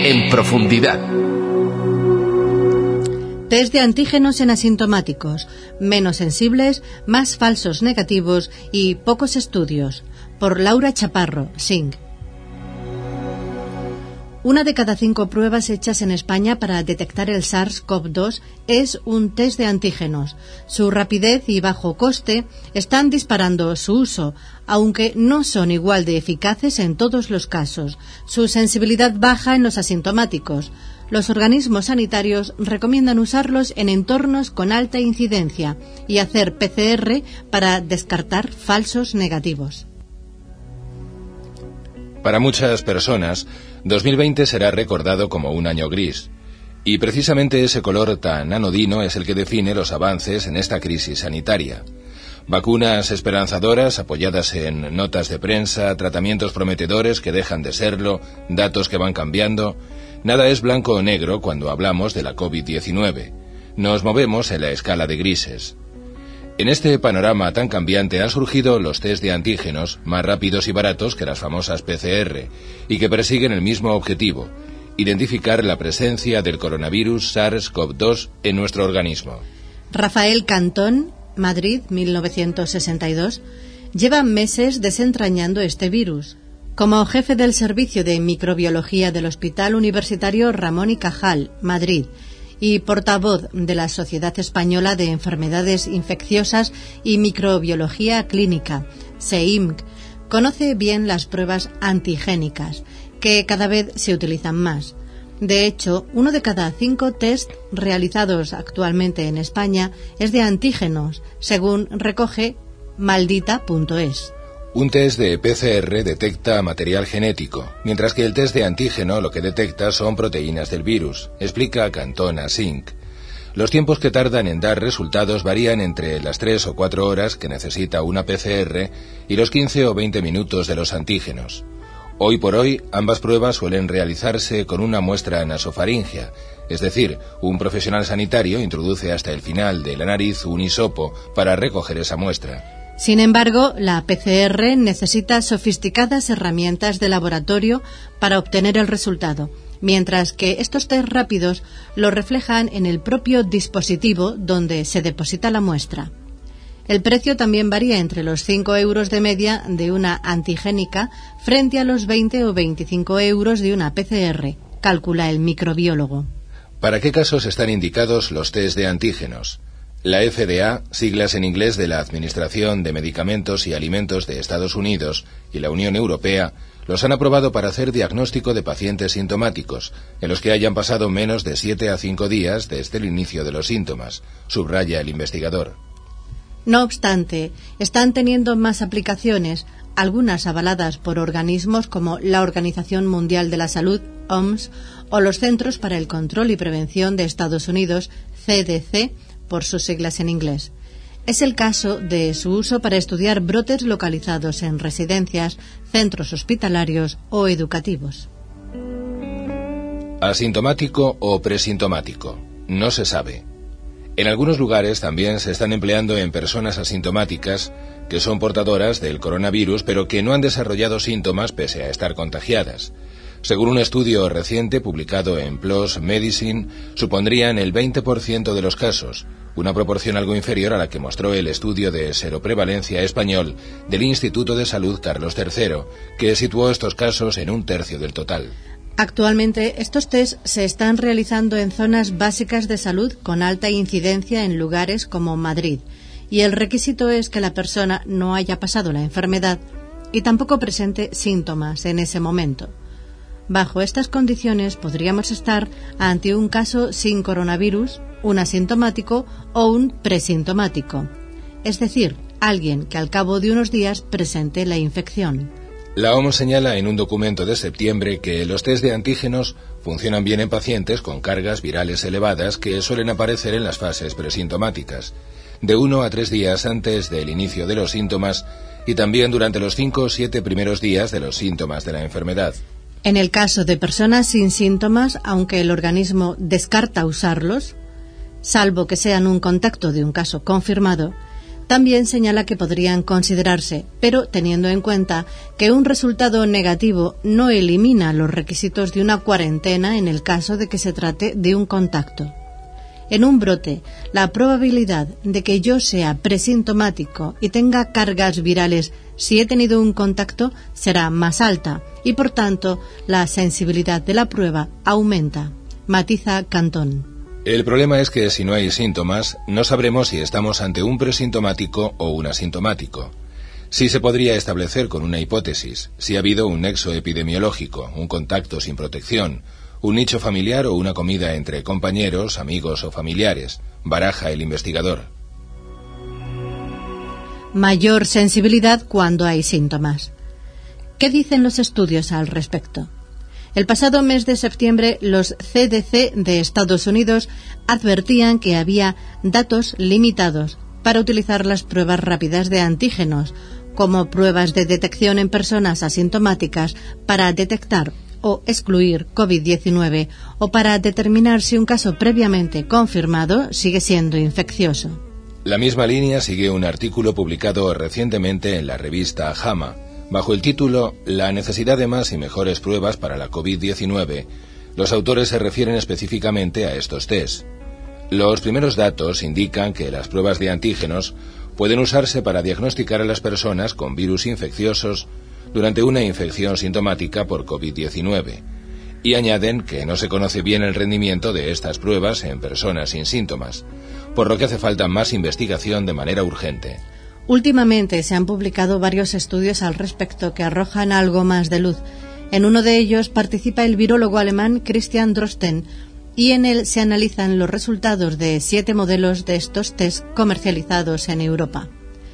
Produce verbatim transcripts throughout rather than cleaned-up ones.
en profundidad. Test de antígenos en asintomáticos, menos sensibles, más falsos negativos y pocos estudios. Por Laura Chaparro, S I N C. Una de cada cinco pruebas hechas en España para detectar el SARS CoV dos es un test de antígenos. Su rapidez y bajo coste están disparando su uso, aunque no son igual de eficaces en todos los casos. Su sensibilidad baja en los asintomáticos. Los organismos sanitarios recomiendan usarlos en entornos con alta incidencia y hacer P C R para descartar falsos negativos. Para muchas personas, dos mil veinte será recordado como un año gris, y precisamente ese color tan anodino es el que define los avances en esta crisis sanitaria. Vacunas esperanzadoras apoyadas en notas de prensa, tratamientos prometedores que dejan de serlo, datos que van cambiando. Nada es blanco o negro cuando hablamos de la COVID diecinueve. Nos movemos en la escala de grises. En este panorama tan cambiante han surgido los test de antígenos más rápidos y baratos que las famosas P C R y que persiguen el mismo objetivo: identificar la presencia del coronavirus SARS CoV dos en nuestro organismo. Rafael Cantón, Madrid, mil novecientos sesenta y dos, lleva meses desentrañando este virus. Como jefe del Servicio de Microbiología del Hospital Universitario Ramón y Cajal, Madrid, y portavoz de la Sociedad Española de Enfermedades Infecciosas y Microbiología Clínica, S E I M C, conoce bien las pruebas antigénicas, que cada vez se utilizan más. De hecho, uno de cada cinco test realizados actualmente en España es de antígenos, según recoge maldita punto es. Un test de P C R detecta material genético, mientras que el test de antígeno lo que detecta son proteínas del virus, explica Cantón a S I N C. Los tiempos que tardan en dar resultados varían entre las tres o cuatro horas que necesita una P C R y los quince o veinte minutos de los antígenos. Hoy por hoy, ambas pruebas suelen realizarse con una muestra nasofaringea, es decir, un profesional sanitario introduce hasta el final de la nariz un hisopo para recoger esa muestra. Sin embargo, la P C R necesita sofisticadas herramientas de laboratorio para obtener el resultado, mientras que estos test rápidos lo reflejan en el propio dispositivo donde se deposita la muestra. El precio también varía entre los cinco euros de media de una antigénica frente a los veinte o veinticinco euros de una P C R, calcula el microbiólogo. ¿Para qué casos están indicados los test de antígenos? La F D A, siglas en inglés de la Administración de Medicamentos y Alimentos de Estados Unidos, y la Unión Europea, los han aprobado para hacer diagnóstico de pacientes sintomáticos, en los que hayan pasado menos de siete a cinco días desde el inicio de los síntomas, subraya el investigador. No obstante, están teniendo más aplicaciones, algunas avaladas por organismos como la Organización Mundial de la Salud, O M S, o los Centros para el Control y Prevención de Estados Unidos, C D C, por sus siglas en inglés. Es el caso de su uso para estudiar brotes localizados en residencias, centros hospitalarios o educativos. ¿Asintomático o presintomático? No se sabe. En algunos lugares también se están empleando en personas asintomáticas que son portadoras del coronavirus pero que no han desarrollado síntomas pese a estar contagiadas. Según un estudio reciente publicado en P L O S Medicine, supondrían el veinte por ciento de los casos, una proporción algo inferior a la que mostró el estudio de seroprevalencia español del Instituto de Salud Carlos tercero, que situó estos casos en un tercio del total. Actualmente, estos test se están realizando en zonas básicas de salud con alta incidencia en lugares como Madrid, y el requisito es que la persona no haya pasado la enfermedad y tampoco presente síntomas en ese momento. Bajo estas condiciones podríamos estar ante un caso sin coronavirus, un asintomático o un presintomático, es decir, alguien que al cabo de unos días presente la infección. La O M S señala en un documento de septiembre que los test de antígenos funcionan bien en pacientes con cargas virales elevadas que suelen aparecer en las fases presintomáticas, de uno a tres días antes del inicio de los síntomas y también durante los cinco o siete primeros días de los síntomas de la enfermedad. En el caso de personas sin síntomas, aunque el organismo descarta usarlos, salvo que sean un contacto de un caso confirmado, También señala que podrían considerarse, pero teniendo en cuenta que un resultado negativo no elimina los requisitos de una cuarentena en el caso de que se trate de un contacto. En un brote, la probabilidad de que yo sea presintomático y tenga cargas virales si he tenido un contacto será más alta y, por tanto, la sensibilidad de la prueba aumenta, matiza Cantón. El problema es que si no hay síntomas, no sabremos si estamos ante un presintomático o un asintomático. Sí se podría establecer con una hipótesis, si ha habido un nexo epidemiológico, un contacto sin protección, un nicho familiar o una comida entre compañeros, amigos o familiares, baraja el investigador. Mayor sensibilidad cuando hay síntomas. ¿Qué dicen los estudios al respecto? El pasado mes de septiembre, los C D C de Estados Unidos advertían que había datos limitados para utilizar las pruebas rápidas de antígenos, como pruebas de detección en personas asintomáticas para detectar o excluir COVID diecinueve o para determinar si un caso previamente confirmado sigue siendo infeccioso. La misma línea sigue un artículo publicado recientemente en la revista JAMA, bajo el título «La necesidad de más y mejores pruebas para la COVID diecinueve». Los autores se refieren específicamente a estos test. Los primeros datos indican que las pruebas de antígenos pueden usarse para diagnosticar a las personas con virus infecciosos durante una infección sintomática por COVID diecinueve, y añaden que no se conoce bien el rendimiento de estas pruebas en personas sin síntomas, por lo que hace falta más investigación de manera urgente. Últimamente se han publicado varios estudios al respecto que arrojan algo más de luz. En uno de ellos participa el virólogo alemán Christian Drosten y en él se analizan los resultados de siete modelos de estos test comercializados en Europa.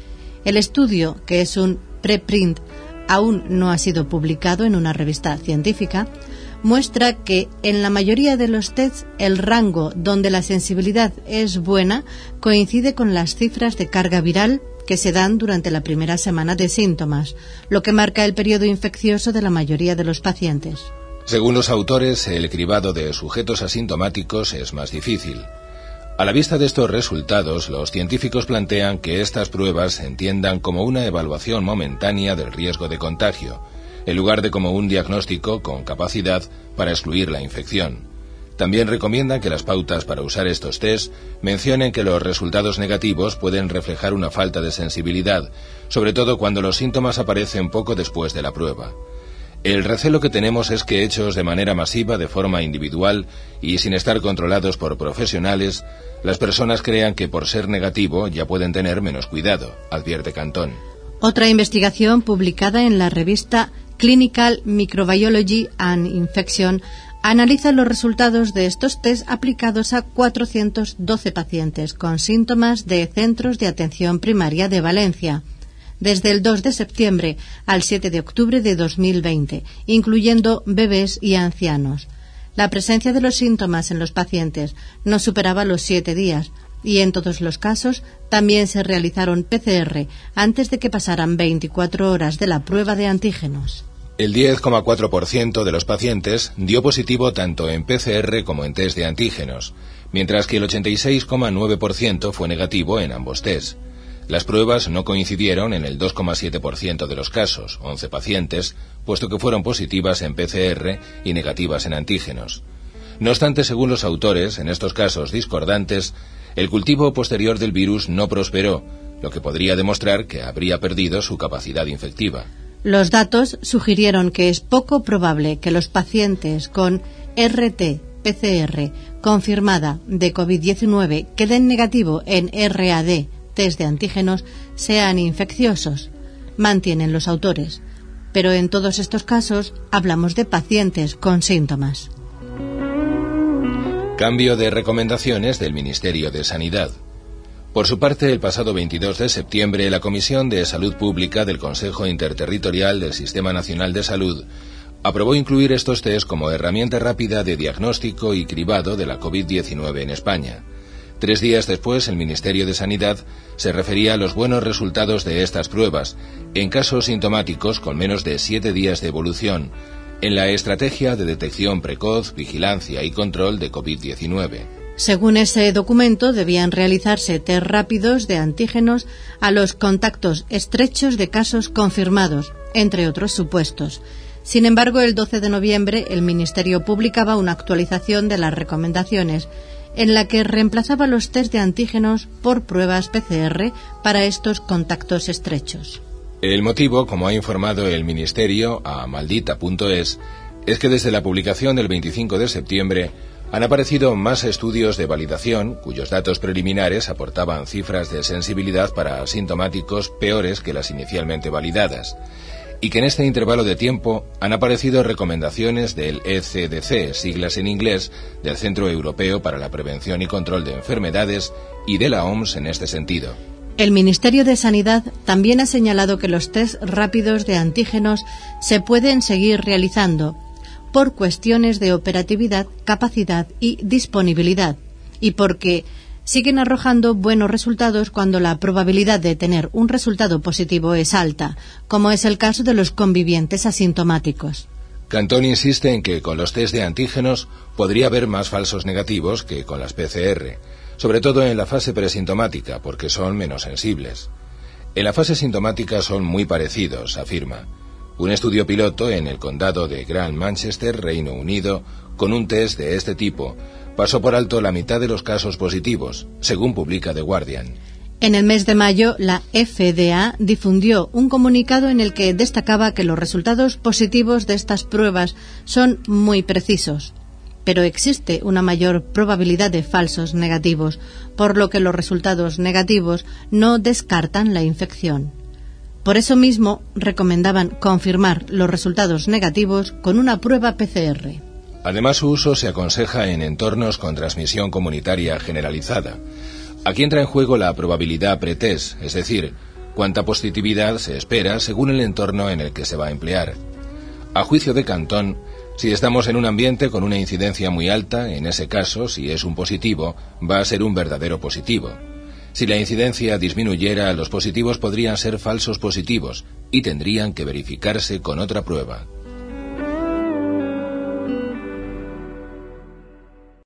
El estudio, que es un preprint, aún no ha sido publicado en una revista científica, muestra que en la mayoría de los tests el rango donde la sensibilidad es buena coincide con las cifras de carga viral que se dan durante la primera semana de síntomas, lo que marca el periodo infeccioso de la mayoría de los pacientes. Según los autores, el cribado de sujetos asintomáticos es más difícil. A la vista de estos resultados, los científicos plantean que estas pruebas se entiendan como una evaluación momentánea del riesgo de contagio, en lugar de como un diagnóstico con capacidad para excluir la infección. También recomiendan que las pautas para usar estos test mencionen que los resultados negativos pueden reflejar una falta de sensibilidad, sobre todo cuando los síntomas aparecen poco después de la prueba. El recelo que tenemos es que hechos de manera masiva, de forma individual y sin estar controlados por profesionales, las personas crean que por ser negativo ya pueden tener menos cuidado, advierte Cantón. Otra investigación publicada en la revista Clinical Microbiology and Infection analiza los resultados de estos test aplicados a cuatrocientos doce pacientes con síntomas de centros de atención primaria de Valencia, desde el dos de septiembre al siete de octubre de dos mil veinte, incluyendo bebés y ancianos. La presencia de los síntomas en los pacientes no superaba los siete días y en todos los casos también se realizaron P C R antes de que pasaran veinticuatro horas de la prueba de antígenos. El diez coma cuatro por ciento de los pacientes dio positivo tanto en P C R como en test de antígenos, mientras que el ochenta y seis coma nueve por ciento fue negativo en ambos test. Las pruebas no coincidieron en el dos coma siete por ciento de los casos, once pacientes, puesto que fueron positivas en P C R y negativas en antígenos. No obstante, según los autores, en estos casos discordantes, el cultivo posterior del virus no prosperó, lo que podría demostrar que habría perdido su capacidad infectiva. Los datos sugirieron que es poco probable que los pacientes con R T P C R confirmada de COVID diecinueve que den negativo en R A D, test de antígenos, sean infecciosos, mantienen los autores. Pero en todos estos casos hablamos de pacientes con síntomas. Cambio de recomendaciones del Ministerio de Sanidad. Por su parte, el pasado veintidós de septiembre, la Comisión de Salud Pública del Consejo Interterritorial del Sistema Nacional de Salud aprobó incluir estos test como herramienta rápida de diagnóstico y cribado de la COVID diecinueve en España. Tres días después, el Ministerio de Sanidad se refería a los buenos resultados de estas pruebas en casos sintomáticos con menos de siete días de evolución en la estrategia de detección precoz, vigilancia y control de COVID diecinueve. Según ese documento, debían realizarse test rápidos de antígenos a los contactos estrechos de casos confirmados, entre otros supuestos. Sin embargo, el doce de noviembre el Ministerio publicaba una actualización de las recomendaciones en la que reemplazaba los test de antígenos por pruebas P C R para estos contactos estrechos. El motivo, como ha informado el Ministerio a maldita punto es, es que desde la publicación del veinticinco de septiembre han aparecido más estudios de validación cuyos datos preliminares aportaban cifras de sensibilidad para asintomáticos peores que las inicialmente validadas, y que en este intervalo de tiempo han aparecido recomendaciones del E C D C, siglas en inglés, del Centro Europeo para la Prevención y Control de Enfermedades, y de la O M S en este sentido. El Ministerio de Sanidad también ha señalado que los test rápidos de antígenos se pueden seguir realizando por cuestiones de operatividad, capacidad y disponibilidad, y porque siguen arrojando buenos resultados cuando la probabilidad de tener un resultado positivo es alta, como es el caso de los convivientes asintomáticos. Cantón insiste en que con los test de antígenos podría haber más falsos negativos que con las P C R, sobre todo en la fase presintomática, porque son menos sensibles. En la fase sintomática son muy parecidos, afirma. Un estudio piloto en el condado de Grand Manchester, Reino Unido, con un test de este tipo, pasó por alto la mitad de los casos positivos, según publica The Guardian. En el mes de mayo, la F D A difundió un comunicado en el que destacaba que los resultados positivos de estas pruebas son muy precisos, pero existe una mayor probabilidad de falsos negativos, por lo que los resultados negativos no descartan la infección. Por eso mismo, recomendaban confirmar los resultados negativos con una prueba P C R. Además, su uso se aconseja en entornos con transmisión comunitaria generalizada. Aquí entra en juego la probabilidad pretest, es decir, cuánta positividad se espera según el entorno en el que se va a emplear. A juicio de Cantón, si estamos en un ambiente con una incidencia muy alta, en ese caso, si es un positivo, va a ser un verdadero positivo. Si la incidencia disminuyera, los positivos podrían ser falsos positivos y tendrían que verificarse con otra prueba.